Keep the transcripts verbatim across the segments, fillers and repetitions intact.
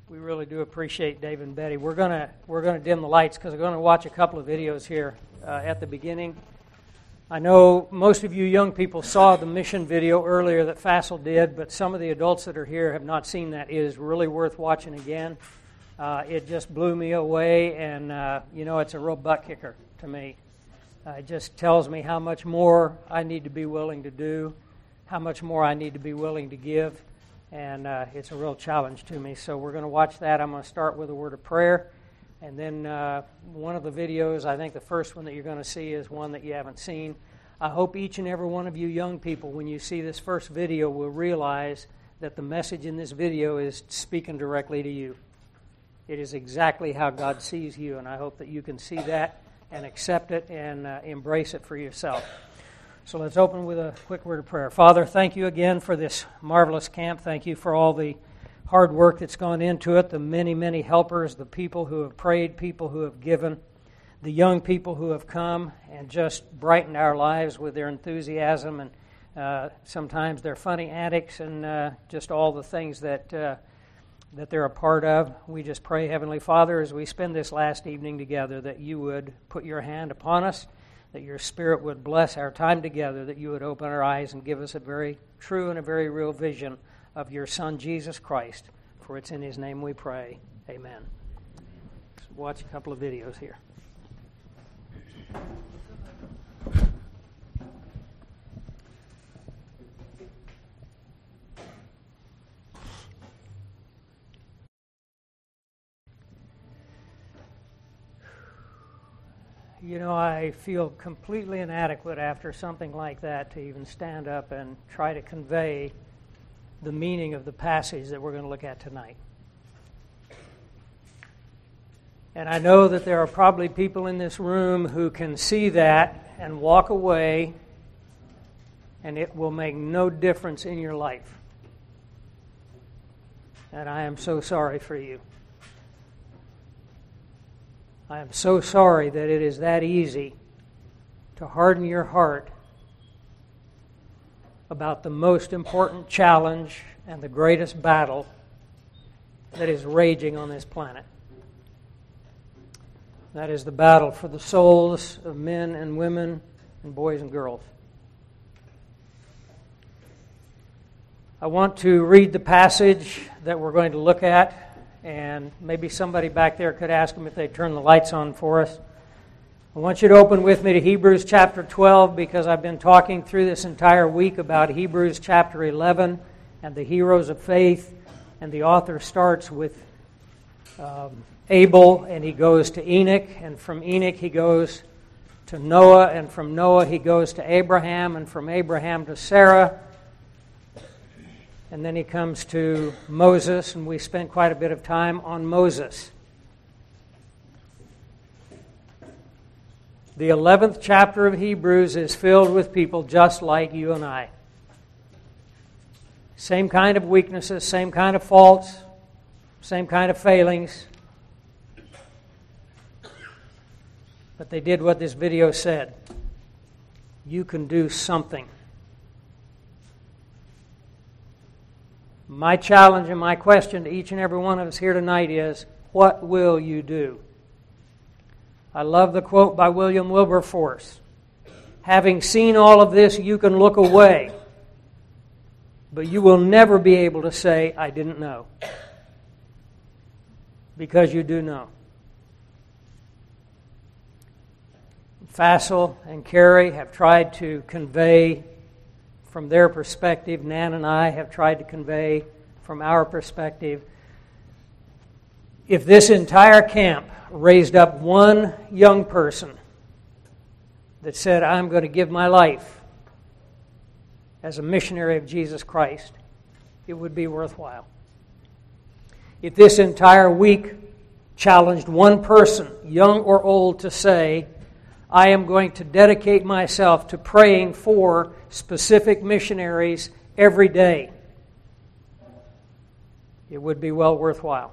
We really do appreciate Dave and Betty. We're gonna we're gonna dim the lights because we're gonna watch a couple of videos here uh, at the beginning. I know most of you young people saw the mission video earlier that Fassel did, but some of the adults that are here have not seen that. It is really worth watching again. Uh, it just blew me away, and uh, you know, it's a real butt kicker to me. Uh, it just tells me how much more I need to be willing to do, how much more I need to be willing to give, and uh, it's a real challenge to me. So we're going to watch that. I'm going to start with a word of prayer, and then uh, one of the videos, I think the first one that you're going to see is one that you haven't seen. I hope each and every one of you young people, when you see this first video, will realize that the message in this video is speaking directly to you. It is exactly how God sees you, and I hope that you can see that and accept it and uh, embrace it for yourself. So let's open with a quick word of prayer. Father, thank you again for this marvelous camp. Thank you for all the hard work that's gone into it, the many, many helpers, the people who have prayed, people who have given, the young people who have come and just brightened our lives with their enthusiasm and uh, sometimes their funny antics and uh, just all the things that uh, that they're a part of. We just pray, Heavenly Father, as we spend this last evening together, that you would put your hand upon us, that your Spirit would bless our time together, that you would open our eyes and give us a very true and a very real vision of your Son, Jesus Christ. For it's in his name we pray. Amen. Let's watch a couple of videos here. You know, I feel completely inadequate after something like that to even stand up and try to convey the meaning of the passage that we're going to look at tonight. And I know that there are probably people in this room who can see that and walk away, and it will make no difference in your life. And I am so sorry for you. I am so sorry that it is that easy to harden your heart about the most important challenge and the greatest battle that is raging on this planet. That is the battle for the souls of men and women and boys and girls. I want to read the passage that we're going to look at. And maybe somebody back there could ask them if they'd turn the lights on for us. I want you to open with me to Hebrews chapter twelve, because I've been talking through this entire week about Hebrews chapter eleven and the heroes of faith. And the author starts with um, Abel, and he goes to Enoch. And from Enoch he goes to Noah. And from Noah he goes to Abraham. And from Abraham to Sarah. And then he comes to Moses, and we spent quite a bit of time on Moses. The eleventh chapter of Hebrews is filled with people just like you and I. Same kind of weaknesses, same kind of faults, same kind of failings. But they did what this video said. You can do something. My challenge and my question to each and every one of us here tonight is, what will you do? I love the quote by William Wilberforce. Having seen all of this, you can look away, but you will never be able to say, I didn't know. Because you do know. Fassel and Carrie have tried to convey from their perspective. Nan and I have tried to convey from our perspective. If this entire camp raised up one young person that said, I'm going to give my life as a missionary of Jesus Christ, it would be worthwhile. If this entire week challenged one person, young or old, to say, I am going to dedicate myself to praying for specific missionaries every day, it would be well worthwhile.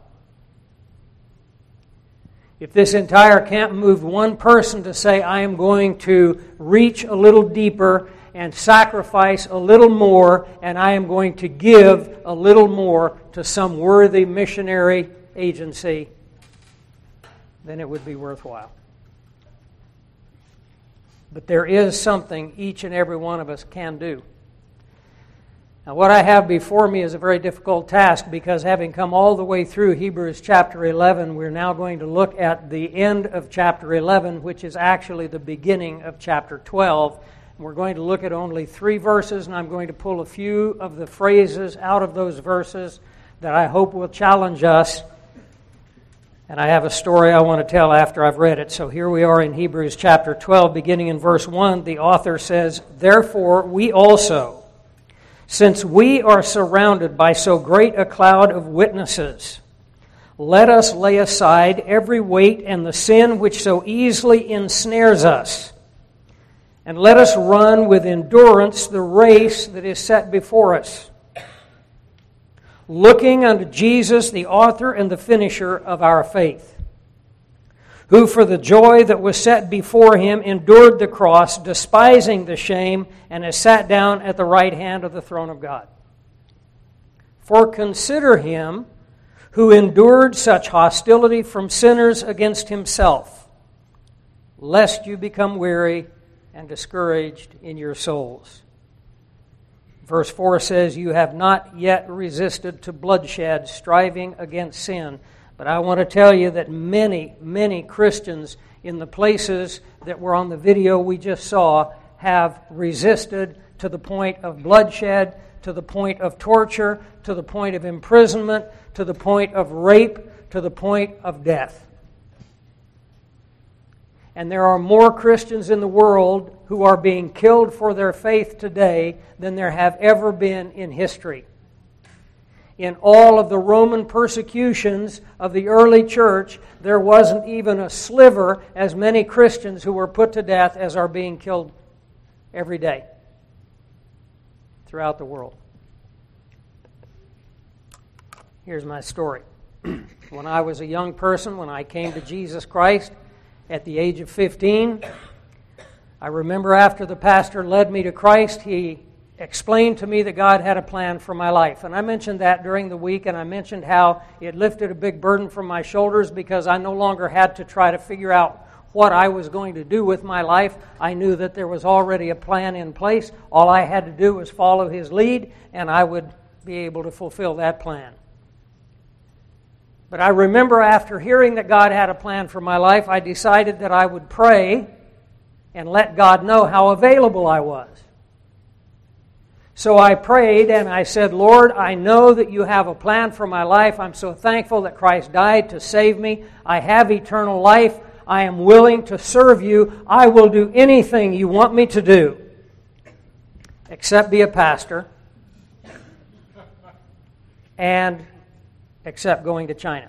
If this entire camp moved one person to say, I am going to reach a little deeper and sacrifice a little more, and I am going to give a little more to some worthy missionary agency, then it would be worthwhile. But there is something each and every one of us can do. Now, what I have before me is a very difficult task because having come all the way through Hebrews chapter eleven, we're now going to look at the end of chapter eleven, which is actually the beginning of chapter twelve. And we're going to look at only three verses, and I'm going to pull a few of the phrases out of those verses that I hope will challenge us. And I have a story I want to tell after I've read it. So here we are in Hebrews chapter twelve, beginning in verse one. The author says, "Therefore we also, since we are surrounded by so great a cloud of witnesses, let us lay aside every weight and the sin which so easily ensnares us, and let us run with endurance the race that is set before us, looking unto Jesus, the author and the finisher of our faith, who for the joy that was set before him endured the cross, despising the shame, and has sat down at the right hand of the throne of God. For consider him who endured such hostility from sinners against himself, lest you become weary and discouraged in your souls." Verse four says, "You have not yet resisted to bloodshed, striving against sin." But I want to tell you that many, many Christians in the places that were on the video we just saw have resisted to the point of bloodshed, to the point of torture, to the point of imprisonment, to the point of rape, to the point of death. And there are more Christians in the world who are being killed for their faith today than there have ever been in history. In all of the Roman persecutions of the early church, there wasn't even a sliver as many Christians who were put to death as are being killed every day throughout the world. Here's my story. When I was a young person, when I came to Jesus Christ at the age of fifteen, I remember after the pastor led me to Christ, he explained to me that God had a plan for my life. And I mentioned that during the week, and I mentioned how it lifted a big burden from my shoulders because I no longer had to try to figure out what I was going to do with my life. I knew that there was already a plan in place. All I had to do was follow his lead, and I would be able to fulfill that plan. But I remember after hearing that God had a plan for my life, I decided that I would pray and let God know how available I was. So I prayed and I said, "Lord, I know that you have a plan for my life. I'm so thankful that Christ died to save me. I have eternal life. I am willing to serve you. I will do anything you want me to do, except be a pastor and except going to China.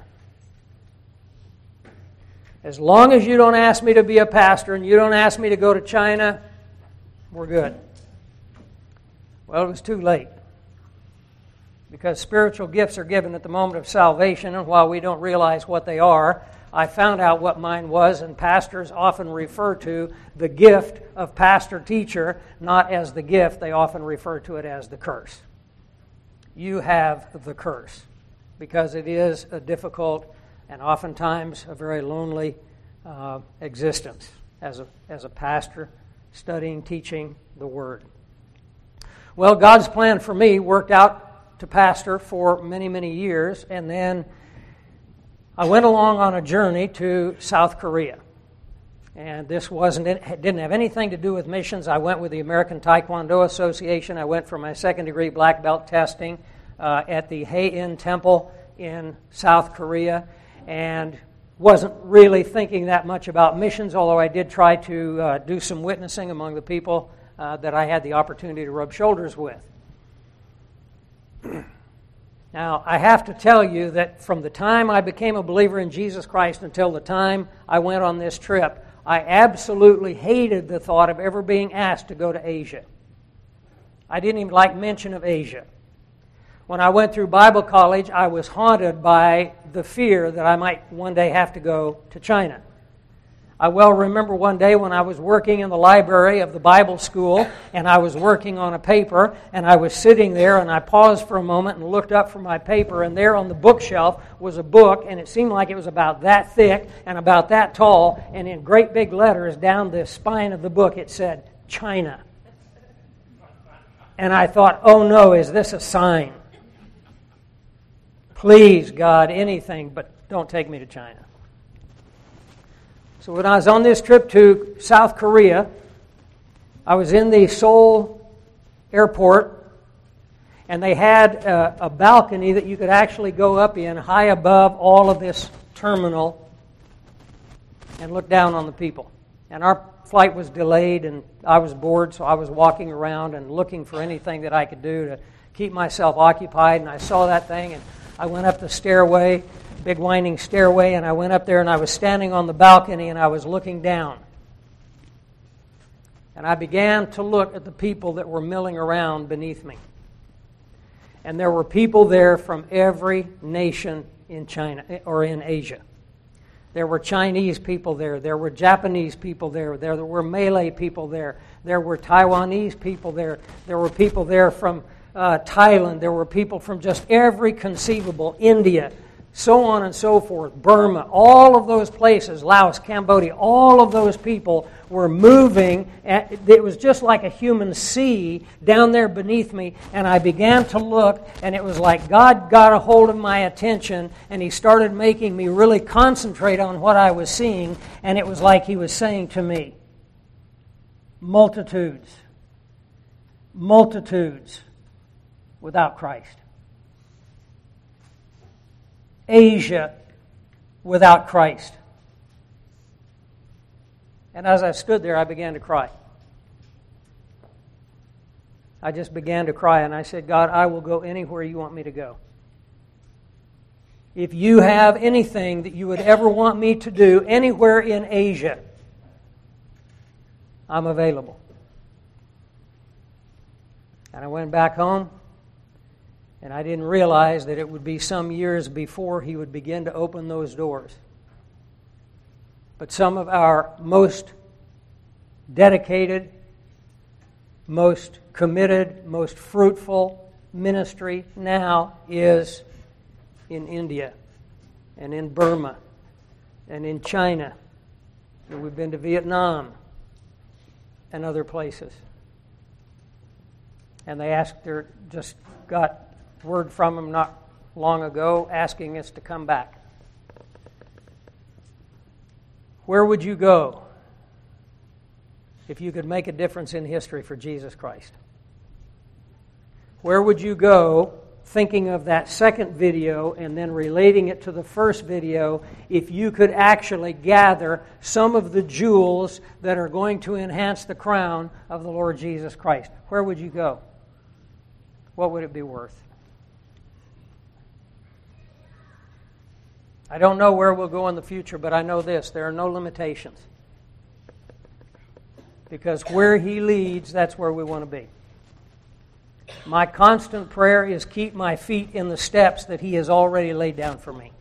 As long as you don't ask me to be a pastor and you don't ask me to go to China, we're good." Well, it was too late, because spiritual gifts are given at the moment of salvation, and while we don't realize what they are, I found out what mine was, and pastors often refer to the gift of pastor-teacher not as the gift. They often refer to it as the curse. You have the curse, because it is a difficult and oftentimes a very lonely uh, existence as a, as a pastor studying, teaching the Word. Well, God's plan for me worked out to pastor for many, many years, and then I went along on a journey to South Korea. And this wasn't it didn't have anything to do with missions. I went with the American Taekwondo Association. I went for my second degree black belt testing uh, at the Haein Temple in South Korea, and wasn't really thinking that much about missions, although I did try to uh, do some witnessing among the people Uh, that I had the opportunity to rub shoulders with. Now, I have to tell you that from the time I became a believer in Jesus Christ until the time I went on this trip, I absolutely hated the thought of ever being asked to go to Asia. I didn't even like mention of Asia. When I went through Bible college, I was haunted by the fear that I might one day have to go to China. I well remember one day when I was working in the library of the Bible school, and I was working on a paper, and I was sitting there, and I paused for a moment and looked up from my paper, and there on the bookshelf was a book, and it seemed like it was about that thick and about that tall, and in great big letters down the spine of the book it said, China. And I thought, oh no, is this a sign? Please, God, anything, but don't take me to China. So when I was on this trip to South Korea, I was in the Seoul airport, and they had a, a balcony that you could actually go up in high above all of this terminal and look down on the people. And our flight was delayed, and I was bored, so I was walking around and looking for anything that I could do to keep myself occupied, and I saw that thing, and I went up the stairway, big winding stairway, and I went up there and I was standing on the balcony and I was looking down. And I began to look at the people that were milling around beneath me. And there were people there from every nation in China or in Asia. There were Chinese people there. There were Japanese people there. There were Malay people there. There were Taiwanese people there. There were people there from uh, Thailand. There were people from just every conceivable, India, so on and so forth, Burma, all of those places, Laos, Cambodia, all of those people were moving. It was just like a human sea down there beneath me, and I began to look, and it was like God got a hold of my attention, and He started making me really concentrate on what I was seeing, and it was like He was saying to me, multitudes, multitudes without Christ. Asia without Christ. And as I stood there, I began to cry. I just began to cry, and I said, God, I will go anywhere you want me to go. If you have anything that you would ever want me to do anywhere in Asia, I'm available. And I went back home. And I didn't realize that it would be some years before He would begin to open those doors. But some of our most dedicated, most committed, most fruitful ministry now is in India and in Burma and in China. And we've been to Vietnam and other places. And they asked, they just got word from them not long ago asking us to come back. Where would you go if you could make a difference in history for Jesus Christ? Where would you go thinking of that second video and then relating it to the first video if you could actually gather some of the jewels that are going to enhance the crown of the Lord Jesus Christ? Where would you go? What would it be worth? I don't know where we'll go in the future, but I know this. There are no limitations. Because where He leads, that's where we want to be. My constant prayer is keep my feet in the steps that He has already laid down for me.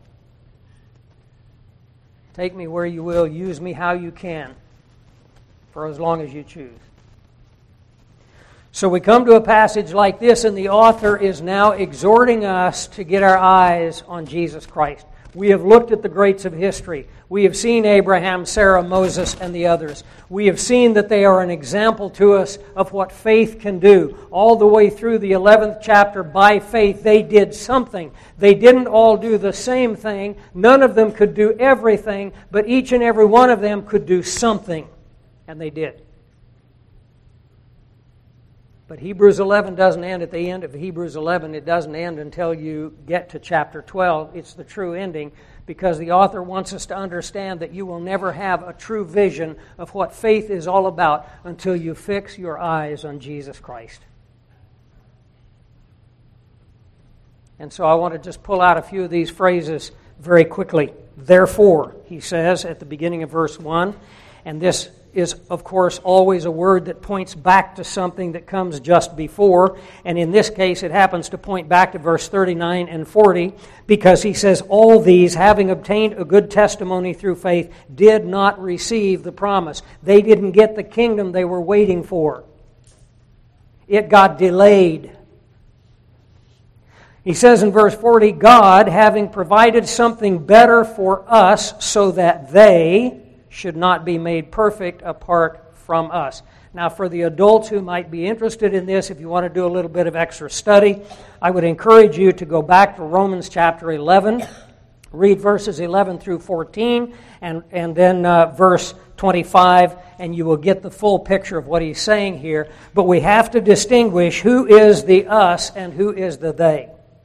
Take me where you will. Use me how you can. For as long as you choose. So we come to a passage like this, and the author is now exhorting us to get our eyes on Jesus Christ. We have looked at the greats of history. We have seen Abraham, Sarah, Moses, and the others. We have seen that they are an example to us of what faith can do. All the way through the eleventh chapter, by faith, they did something. They didn't all do the same thing. None of them could do everything, but each and every one of them could do something. And they did. But Hebrews eleven doesn't end at the end of Hebrews eleven. It doesn't end until you get to chapter twelve. It's the true ending because the author wants us to understand that you will never have a true vision of what faith is all about until you fix your eyes on Jesus Christ. And so I want to just pull out a few of these phrases very quickly. Therefore, he says at the beginning of verse one, and this is, of course, always a word that points back to something that comes just before. And in this case, it happens to point back to verse thirty-nine and forty, because he says, all these, having obtained a good testimony through faith, did not receive the promise. They didn't get the kingdom they were waiting for. It got delayed. He says in verse forty, God, having provided something better for us so that they should not be made perfect apart from us. Now, for the adults who might be interested in this, if you want to do a little bit of extra study, I would encourage you to go back to Romans chapter eleven, read verses eleven through fourteen, and, and then uh, verse twenty-five, and you will get the full picture of what he's saying here. But we have to distinguish who is the us and who is the they.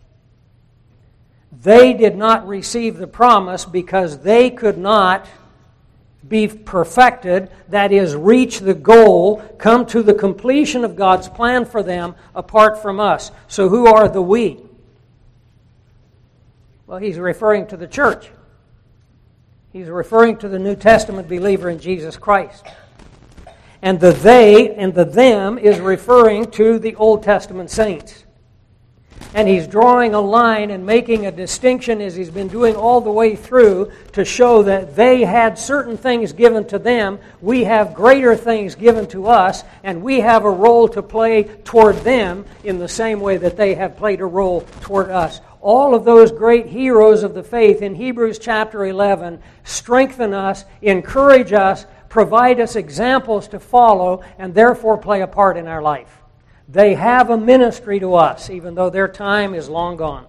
They did not receive the promise because they could not be perfected, that is, reach the goal, come to the completion of God's plan for them apart from us. So who are the we? Well, he's referring to the church. He's referring to the New Testament believer in Jesus Christ. And the they and the them is referring to the Old Testament saints. And he's drawing a line and making a distinction, as he's been doing all the way through, to show that they had certain things given to them, we have greater things given to us, and we have a role to play toward them in the same way that they have played a role toward us. All of those great heroes of the faith in Hebrews chapter eleven strengthen us, encourage us, provide us examples to follow, and therefore play a part in our life. They have a ministry to us, even though their time is long gone.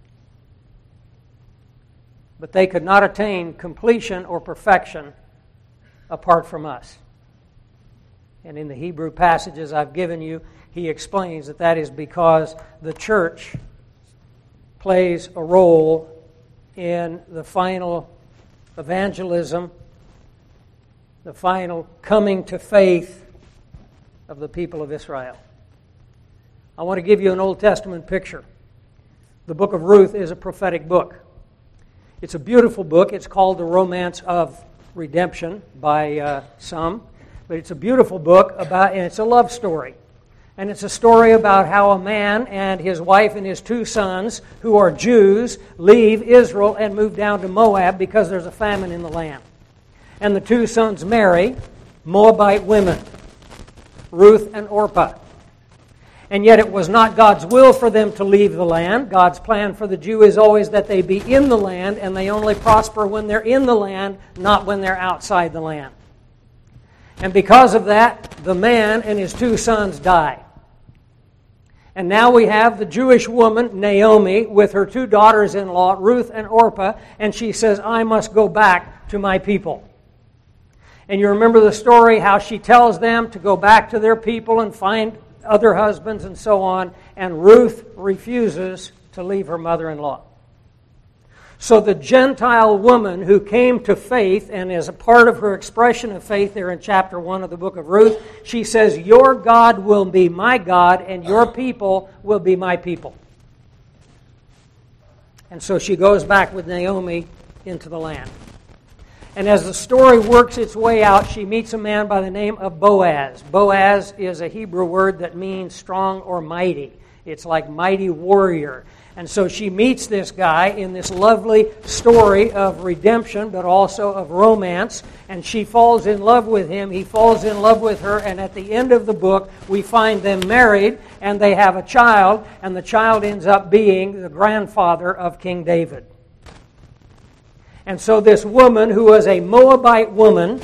But they could not attain completion or perfection apart from us. And in the Hebrew passages I've given you, he explains that that is because the church plays a role in the final evangelism, the final coming to faith of the people of Israel. I want to give you an Old Testament picture. The book of Ruth is a prophetic book. It's a beautiful book. It's called The Romance of Redemption by uh, some. But it's a beautiful book, about, and it's a love story. And it's a story about how a man and his wife and his two sons, who are Jews, leave Israel and move down to Moab because there's a famine in the land. And the two sons marry Moabite women, Ruth and Orpah. And yet it was not God's will for them to leave the land. God's plan for the Jew is always that they be in the land, and they only prosper when they're in the land, not when they're outside the land. And because of that, the man and his two sons die. And now we have the Jewish woman, Naomi, with her two daughters-in-law, Ruth and Orpah, and she says, I must go back to my people. And you remember the story, how she tells them to go back to their people and find other husbands and so on, and Ruth refuses to leave her mother-in-law. So the Gentile woman who came to faith, and as a part of her expression of faith there in chapter one of the book of Ruth, she says, your God will be my God, and your people will be my people. And so she goes back with Naomi into the land. And as the story works its way out, she meets a man by the name of Boaz. Boaz is a Hebrew word that means strong or mighty. It's like mighty warrior. And so she meets this guy in this lovely story of redemption, but also of romance. And she falls in love with him. He falls in love with her. And at the end of the book, we find them married, and they have a child. And the child ends up being the grandfather of King David. And so this woman, who was a Moabite woman,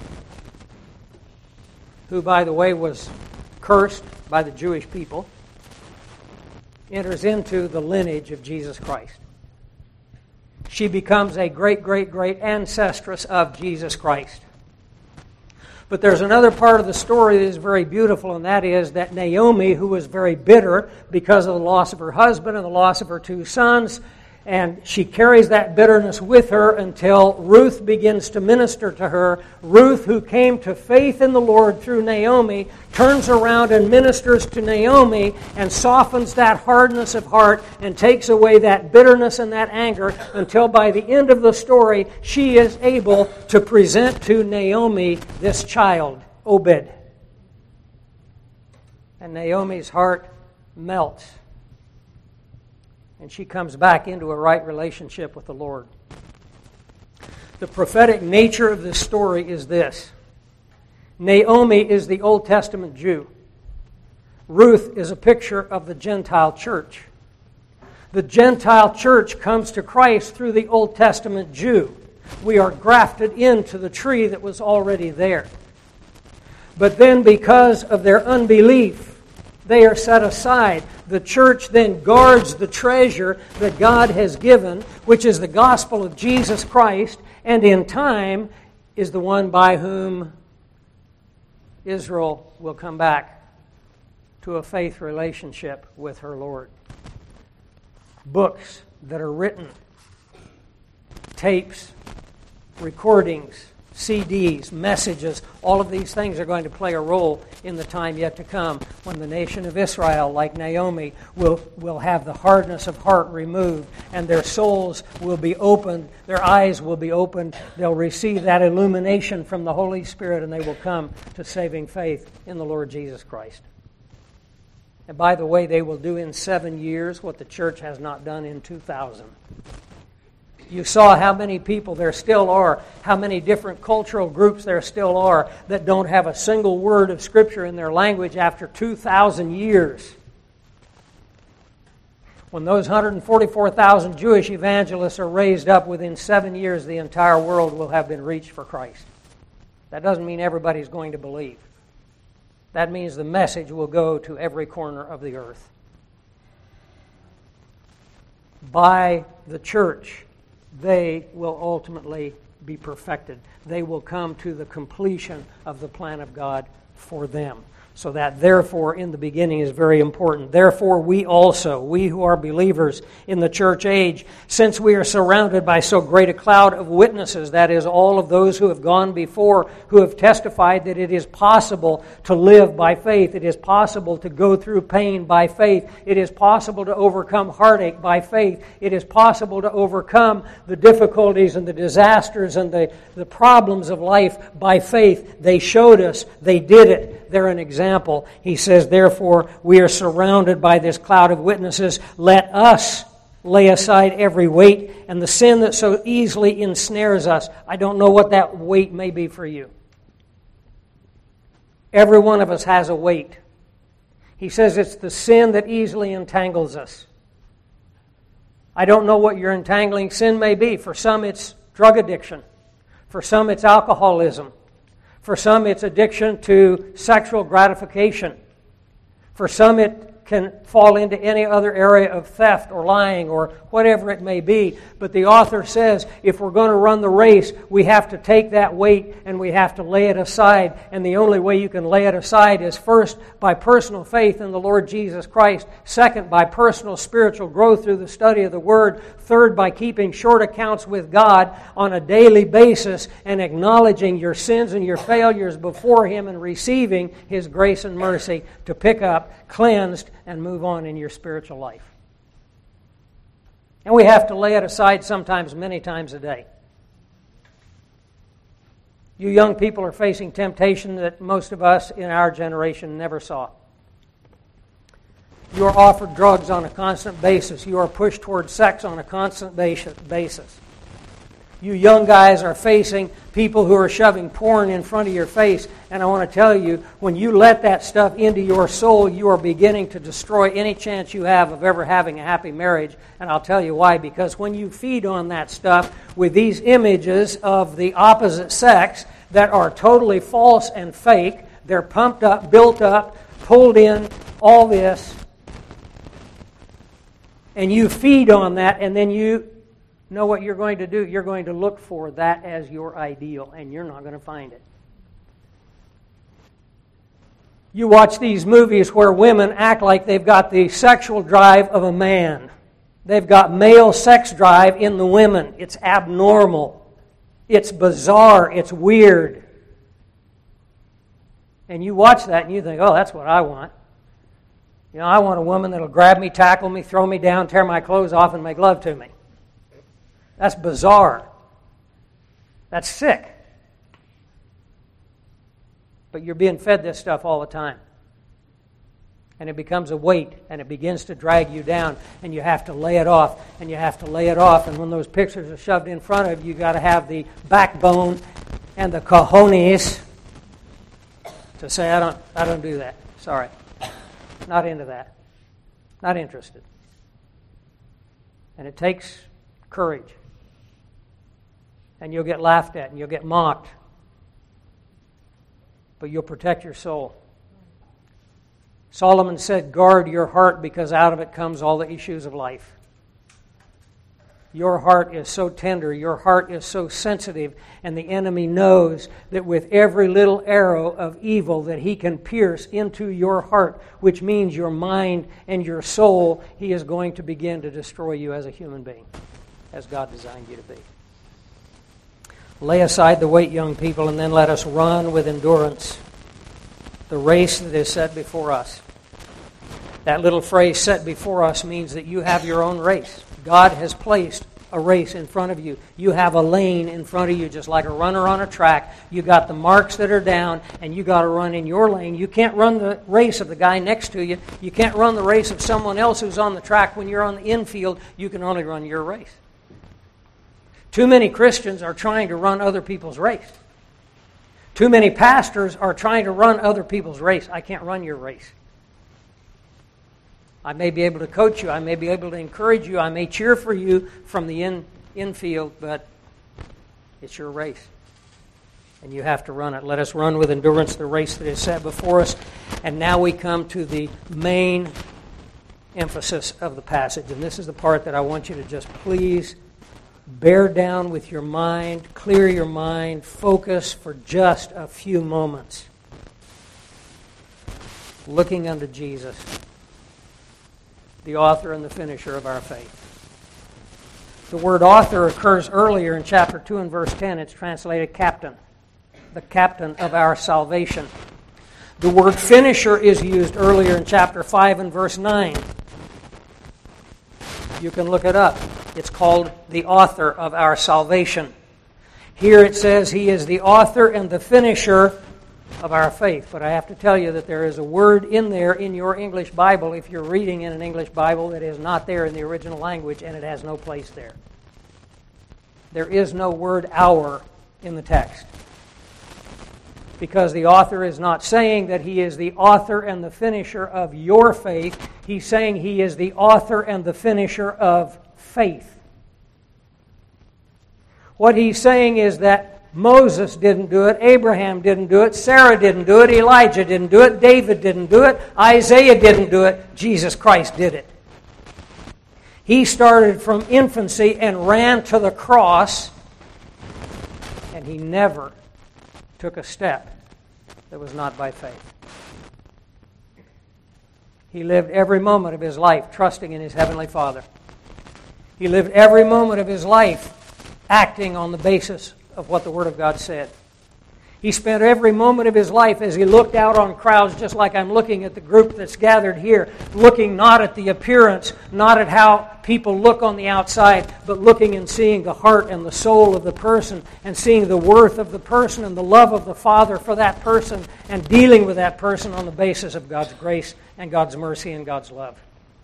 who, by the way, was cursed by the Jewish people, enters into the lineage of Jesus Christ. She becomes a great, great, great ancestress of Jesus Christ. But there's another part of the story that is very beautiful, and that is that Naomi, who was very bitter because of the loss of her husband and the loss of her two sons, And she carries that bitterness with her until Ruth begins to minister to her. Ruth, who came to faith in the Lord through Naomi, turns around and ministers to Naomi and softens that hardness of heart and takes away that bitterness and that anger until by the end of the story, she is able to present to Naomi this child, Obed. And Naomi's heart melts. And she comes back into a right relationship with the Lord. The prophetic nature of this story is this. Naomi is the Old Testament Jew. Ruth is a picture of the Gentile church. The Gentile church comes to Christ through the Old Testament Jew. We are grafted into the tree that was already there. But then because of their unbelief, they are set aside. The church then guards the treasure that God has given, which is the gospel of Jesus Christ, and in time is the one by whom Israel will come back to a faith relationship with her Lord. Books that are written, tapes, recordings, C Ds, messages, all of these things are going to play a role in the time yet to come when the nation of Israel, like Naomi, will, will have the hardness of heart removed and their souls will be opened, their eyes will be opened, they'll receive that illumination from the Holy Spirit and they will come to saving faith in the Lord Jesus Christ. And by the way, they will do in seven years what the church has not done in two thousand. You saw how many people there still are, how many different cultural groups there still are that don't have a single word of Scripture in their language after two thousand years. When those one hundred forty-four thousand Jewish evangelists are raised up, within seven years the entire world will have been reached for Christ. That doesn't mean everybody's going to believe. That means the message will go to every corner of the earth. By the church, they will ultimately be perfected. They will come to the completion of the plan of God for them. So that therefore in the beginning is very important. Therefore we also, we who are believers in the church age, since we are surrounded by so great a cloud of witnesses, that is all of those who have gone before, who have testified that it is possible to live by faith, it is possible to go through pain by faith, it is possible to overcome heartache by faith, it is possible to overcome the difficulties and the disasters and the, the problems of life by faith. They showed us, they did it, they're an example. He says, therefore, we are surrounded by this cloud of witnesses. Let us lay aside every weight and the sin that so easily ensnares us. I don't know what that weight may be for you. Every one of us has a weight. He says it's the sin that easily entangles us. I don't know what your entangling sin may be. For some, it's drug addiction. For some, it's alcoholism. For some, it's addiction to sexual gratification. For some, it can fall into any other area of theft or lying or whatever it may be. But the author says if we're going to run the race, we have to take that weight and we have to lay it aside. And the only way you can lay it aside is first by personal faith in the Lord Jesus Christ. Second, by personal spiritual growth through the study of the Word. Third, by keeping short accounts with God on a daily basis and acknowledging your sins and your failures before Him and receiving His grace and mercy to pick up, cleansed, and move on in your spiritual life. And we have to lay it aside sometimes, many times a day. You young people are facing temptation that most of us in our generation never saw. You are offered drugs on a constant basis. You are pushed toward sex on a constant basis. You young guys are facing people who are shoving porn in front of your face. And I want to tell you, when you let that stuff into your soul, you are beginning to destroy any chance you have of ever having a happy marriage. And I'll tell you why. Because when you feed on that stuff with these images of the opposite sex that are totally false and fake, they're pumped up, built up, pulled in, all this, and you feed on that, and then you know what you're going to do? You're going to look for that as your ideal, and you're not going to find it. You watch these movies where women act like they've got the sexual drive of a man. They've got male sex drive in the women. It's abnormal. It's bizarre. It's weird. And you watch that and you think, oh, that's what I want. You know, I want a woman that'll grab me, tackle me, throw me down, tear my clothes off, and make love to me. That's bizarre. That's sick. But you're being fed this stuff all the time. And it becomes a weight, and it begins to drag you down, and you have to lay it off, and you have to lay it off. And when those pictures are shoved in front of you, you've got to have the backbone and the cojones to say, I don't, I don't do that. Sorry. Not into that. Not interested. And it takes courage. And you'll get laughed at, and you'll get mocked. But you'll protect your soul. Solomon said, guard your heart because out of it comes all the issues of life. Your heart is so tender, your heart is so sensitive, and the enemy knows that with every little arrow of evil that he can pierce into your heart, which means your mind and your soul, he is going to begin to destroy you as a human being, as God designed you to be. Lay aside the weight, young people, and then let us run with endurance the race that is set before us. That little phrase, set before us, means that you have your own race. God has placed a race in front of you. You have a lane in front of you, just like a runner on a track. You got the marks that are down, and you got to run in your lane. You can't run the race of the guy next to you. You can't run the race of someone else who's on the track. When you're on the infield, you can only run your race. Too many Christians are trying to run other people's race. Too many pastors are trying to run other people's race. I can't run your race. I may be able to coach you. I may be able to encourage you. I may cheer for you from the in, infield, but it's your race. And you have to run it. Let us run with endurance the race that is set before us. And now we come to the main emphasis of the passage. And this is the part that I want you to just please bear down with your mind, clear your mind, focus for just a few moments. Looking unto Jesus, the author and the finisher of our faith. The word author occurs earlier in chapter two and verse ten. It's translated captain, the captain of our salvation. The word finisher is used earlier in chapter five and verse nine. You can look it up. It's called the author of our salvation. Here it says he is the author and the finisher of our faith. But I have to tell you that there is a word in there in your English Bible, if you're reading in an English Bible, that is not there in the original language, and it has no place there. There is no word our in the text. Because the author is not saying that he is the author and the finisher of your faith. He's saying he is the author and the finisher of faith. What he's saying is that Moses didn't do it, Abraham didn't do it, Sarah didn't do it, Elijah didn't do it, David didn't do it, Isaiah didn't do it, Jesus Christ did it. He started from infancy and ran to the cross, and he never took a step that was not by faith. He lived every moment of his life trusting in his Heavenly Father. He lived every moment of his life acting on the basis of what the Word of God said. He spent every moment of his life as he looked out on crowds, just like I'm looking at the group that's gathered here, looking not at the appearance, not at how people look on the outside, but looking and seeing the heart and the soul of the person, and seeing the worth of the person and the love of the Father for that person, and dealing with that person on the basis of God's grace and God's mercy and God's love.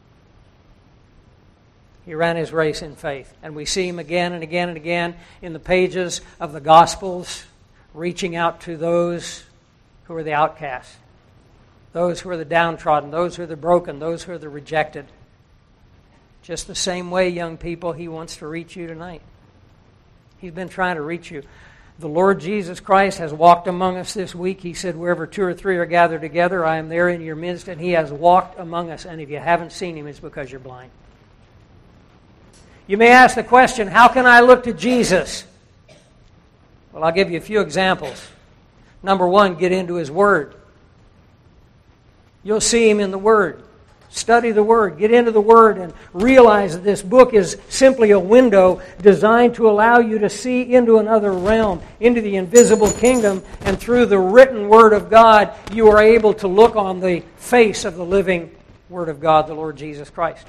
He ran his race in faith. And we see him again and again and again in the pages of the Gospels, reaching out to those who are the outcasts, those who are the downtrodden, those who are the broken, those who are the rejected. Just the same way, young people, he wants to reach you tonight. He's been trying to reach you. The Lord Jesus Christ has walked among us this week. He said, wherever two or three are gathered together, I am there in your midst. And he has walked among us. And if you haven't seen him, it's because you're blind. You may ask the question, how can I look to Jesus? Well, I'll give you a few examples. Number one, get into his Word. You'll see him in the Word. Study the Word. Get into the Word and realize that this book is simply a window designed to allow you to see into another realm, into the invisible kingdom, and through the written Word of God, you are able to look on the face of the living Word of God, the Lord Jesus Christ.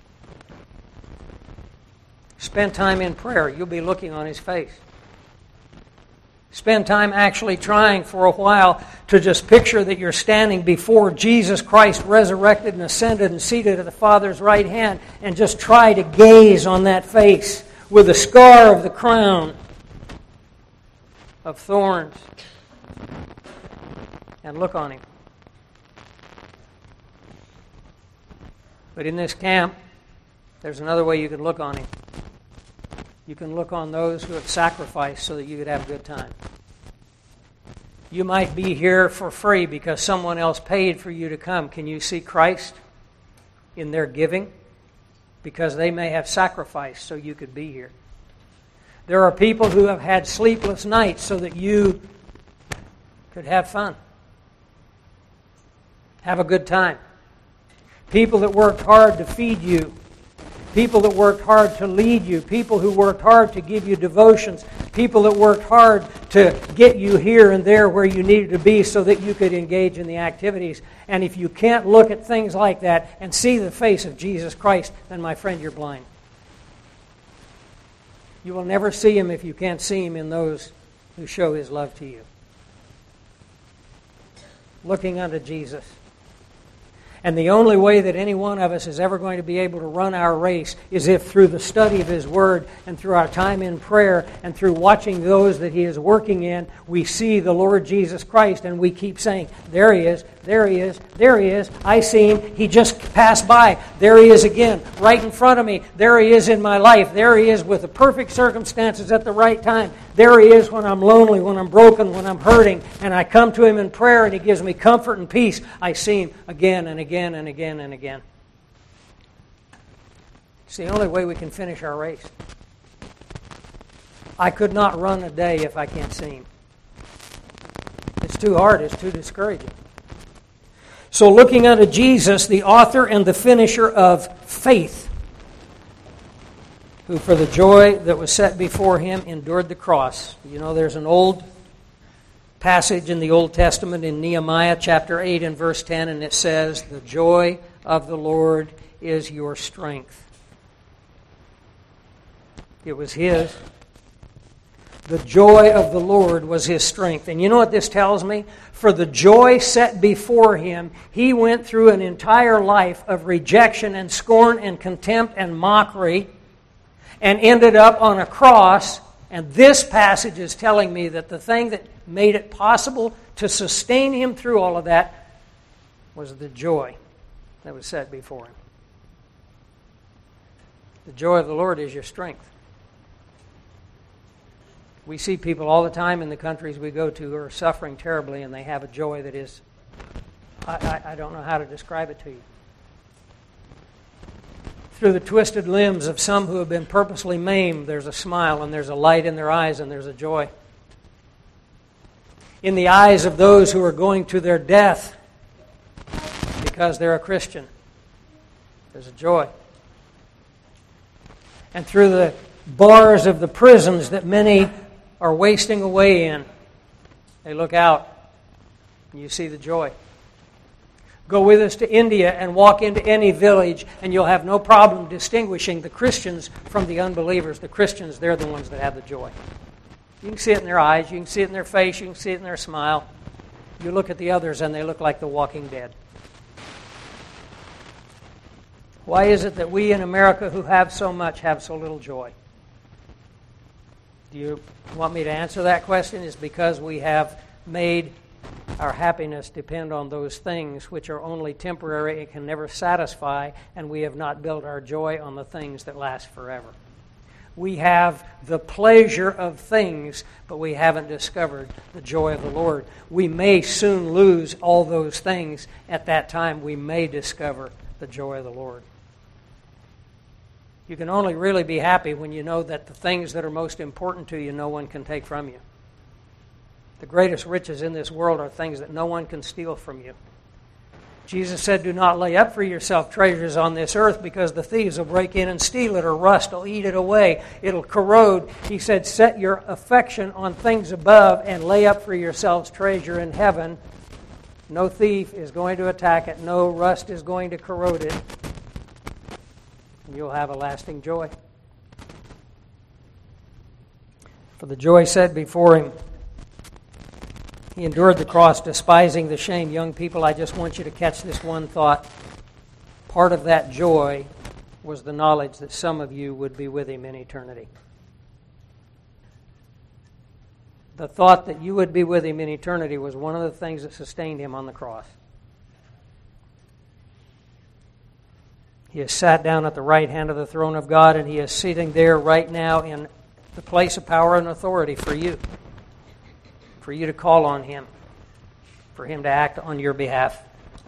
Spend time in prayer. You'll be looking on His face. Spend time actually trying for a while to just picture that you're standing before Jesus Christ, resurrected and ascended and seated at the Father's right hand, and just try to gaze on that face with the scar of the crown of thorns and look on Him. But in this camp, there's another way you can look on Him. You can look on those who have sacrificed so that you could have a good time. You might be here for free because someone else paid for you to come. Can you see Christ in their giving? Because they may have sacrificed so you could be here. There are people who have had sleepless nights so that you could have fun. Have a good time. People that worked hard to feed you. People that worked hard to lead you. People who worked hard to give you devotions. People that worked hard to get you here and there where you needed to be so that you could engage in the activities. And if you can't look at things like that and see the face of Jesus Christ, then my friend, you're blind. You will never see Him if you can't see Him in those who show His love to you. Looking unto Jesus. And the only way that any one of us is ever going to be able to run our race is if through the study of His Word and through our time in prayer and through watching those that He is working in, we see the Lord Jesus Christ and we keep saying, there He is, there He is, there He is, I see Him, He just passed by, there He is again, right in front of me, there He is in my life, there He is with the perfect circumstances at the right time, there He is when I'm lonely, when I'm broken, when I'm hurting, and I come to Him in prayer and He gives me comfort and peace. I see Him again and again. Again and again and again. It's the only way we can finish our race. I could not run a day if I can't see Him. It's too hard. It's too discouraging. So looking unto Jesus, the author and the finisher of faith, who for the joy that was set before Him endured the cross. You know, there's an old passage in the Old Testament in Nehemiah chapter eight and verse ten, and it says, the joy of the Lord is your strength. It was His. The joy of the Lord was His strength. And you know what this tells me? For the joy set before Him, He went through an entire life of rejection and scorn and contempt and mockery and ended up on a cross. And this passage is telling me that the thing that made it possible to sustain Him through all of that was the joy that was set before Him. The joy of the Lord is your strength. We see people all the time in the countries we go to who are suffering terribly, and they have a joy that is, I, I, I don't know how to describe it to you. Through the twisted limbs of some who have been purposely maimed, there's a smile and there's a light in their eyes and there's a joy. In the eyes of those who are going to their death because they're a Christian, there's a joy. And through the bars of the prisons that many are wasting away in, they look out and you see the joy. Go with us to India and walk into any village and you'll have no problem distinguishing the Christians from the unbelievers. The Christians, they're the ones that have the joy. You can see it in their eyes, you can see it in their face, you can see it in their smile. You look at the others and they look like the walking dead. Why is it that we in America who have so much have so little joy? Do you want me to answer that question? It's because we have made our happiness depend on those things which are only temporary and can never satisfy, and we have not built our joy on the things that last forever. We have the pleasure of things, but we haven't discovered the joy of the Lord. We may soon lose all those things. At that time, we may discover the joy of the Lord. You can only really be happy when you know that the things that are most important to you, no one can take from you. The greatest riches in this world are things that no one can steal from you. Jesus said, do not lay up for yourself treasures on this earth because the thieves will break in and steal it, or rust will eat it away. It'll corrode. He said, set your affection on things above and lay up for yourselves treasure in heaven. No thief is going to attack it. No rust is going to corrode it. And you'll have a lasting joy. For the joy set before him, he endured the cross, despising the shame. Young people, I just want you to catch this one thought. Part of that joy was the knowledge that some of you would be with him in eternity. The thought that you would be with him in eternity was one of the things that sustained him on the cross. He has sat down at the right hand of the throne of God, and he is sitting there right now in the place of power and authority for you. For you to call on him, for him to act on your behalf.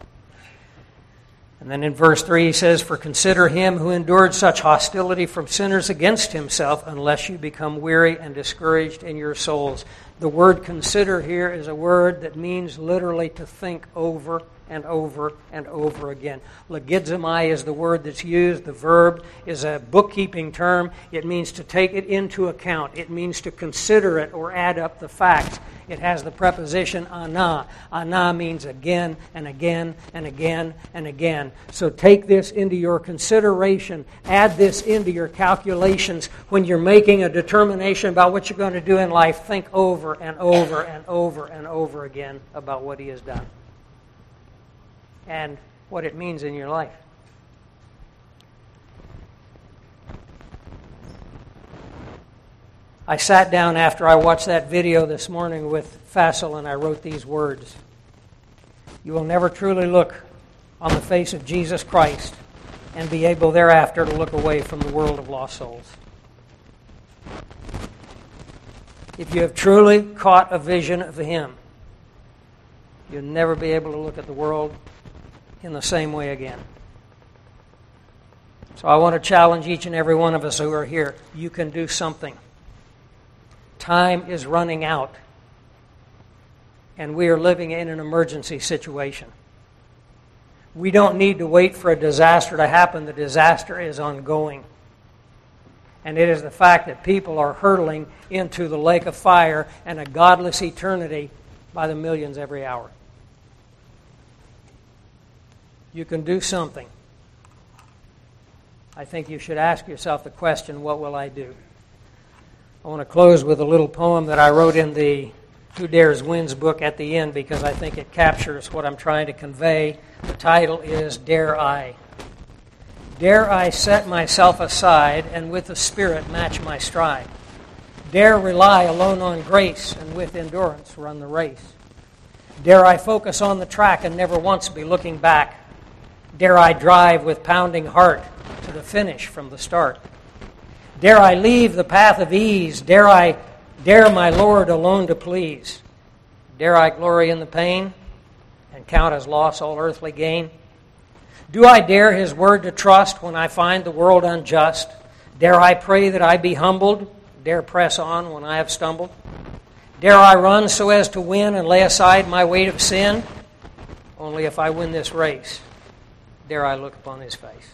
And then in verse three he says, for consider him who endured such hostility from sinners against himself, unless you become weary and discouraged in your souls. The word consider here is a word that means literally to think over and over and over again. Logizomai is the word that's used. The verb is a bookkeeping term. It means to take it into account. It means to consider it or add up the facts. It has the preposition ana. Ana means again and again and again and again. So take this into your consideration. Add this into your calculations. When you're making a determination about what you're going to do in life, think over and over and over and over again about what he has done and what it means in your life. I sat down after I watched that video this morning with Fassel and I wrote these words. You will never truly look on the face of Jesus Christ and be able thereafter to look away from the world of lost souls. If you have truly caught a vision of him, you'll never be able to look at the world in the same way again. So I want to challenge each and every one of us who are here. You can do something. Time is running out. And we are living in an emergency situation. We don't need to wait for a disaster to happen. The disaster is ongoing. And it is the fact that people are hurtling into the lake of fire and a godless eternity by the millions every hour. You can do something. I think you should ask yourself the question, what will I do? I want to close with a little poem that I wrote in the Who Dares Wins book at the end because I think it captures what I'm trying to convey. The title is Dare I? Dare I set myself aside and with the Spirit match my stride? Dare rely alone on grace and with endurance run the race? Dare I focus on the track and never once be looking back? Dare I drive with pounding heart to the finish from the start? Dare I leave the path of ease? Dare I dare my Lord alone to please? Dare I glory in the pain and count as loss all earthly gain? Do I dare his word to trust when I find the world unjust? Dare I pray that I be humbled? Dare press on when I have stumbled? Dare I run so as to win and lay aside my weight of sin? Only if I win this race, dare I look upon his face.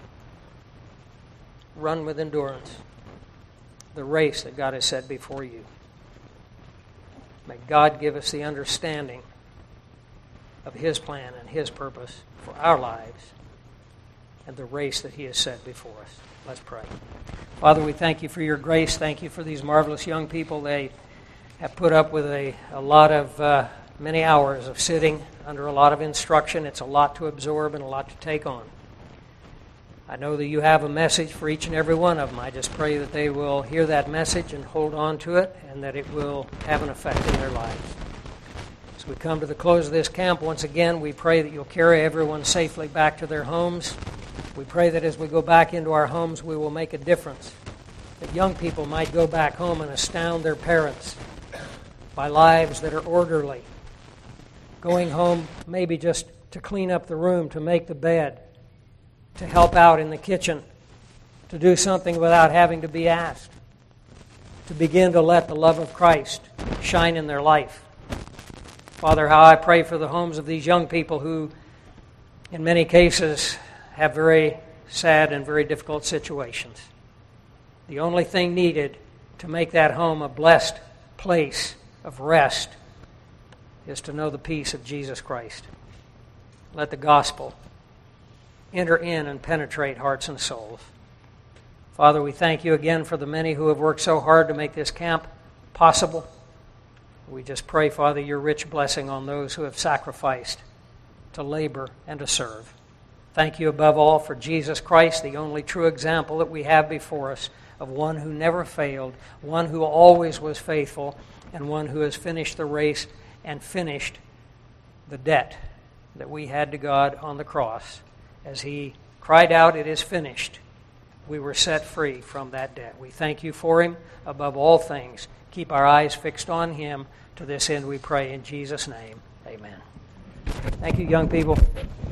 Run with endurance the race that God has set before you. May God give us the understanding of his plan and his purpose for our lives and the race that he has set before us. Let's pray. Father, we thank you for your grace. Thank you for these marvelous young people. They have put up with a, a lot of, uh, many hours of sitting under a lot of instruction. It's a lot to absorb and a lot to take on. I know that you have a message for each and every one of them. I just pray that they will hear that message and hold on to it and that it will have an effect in their lives. As we come to the close of this camp, once again, we pray that you'll carry everyone safely back to their homes. We pray that as we go back into our homes, we will make a difference. That young people might go back home and astound their parents by lives that are orderly. Going home maybe just to clean up the room, to make the bed, to help out in the kitchen, to do something without having to be asked, to begin to let the love of Christ shine in their life. Father, how I pray for the homes of these young people who in many cases, have very sad and very difficult situations. The only thing needed to make that home a blessed place of rest is to know the peace of Jesus Christ. Let the gospel enter in and penetrate hearts and souls. Father, we thank you again for the many who have worked so hard to make this camp possible. We just pray, Father, your rich blessing on those who have sacrificed to labor and to serve. Thank you above all for Jesus Christ, the only true example that we have before us of one who never failed, one who always was faithful, and one who has finished the race and finished the debt that we had to God on the cross. As he cried out, "It is finished," we were set free from that debt. We thank you for him above all things. Keep our eyes fixed on him. To this end we pray in Jesus' name. Amen. Thank you, young people.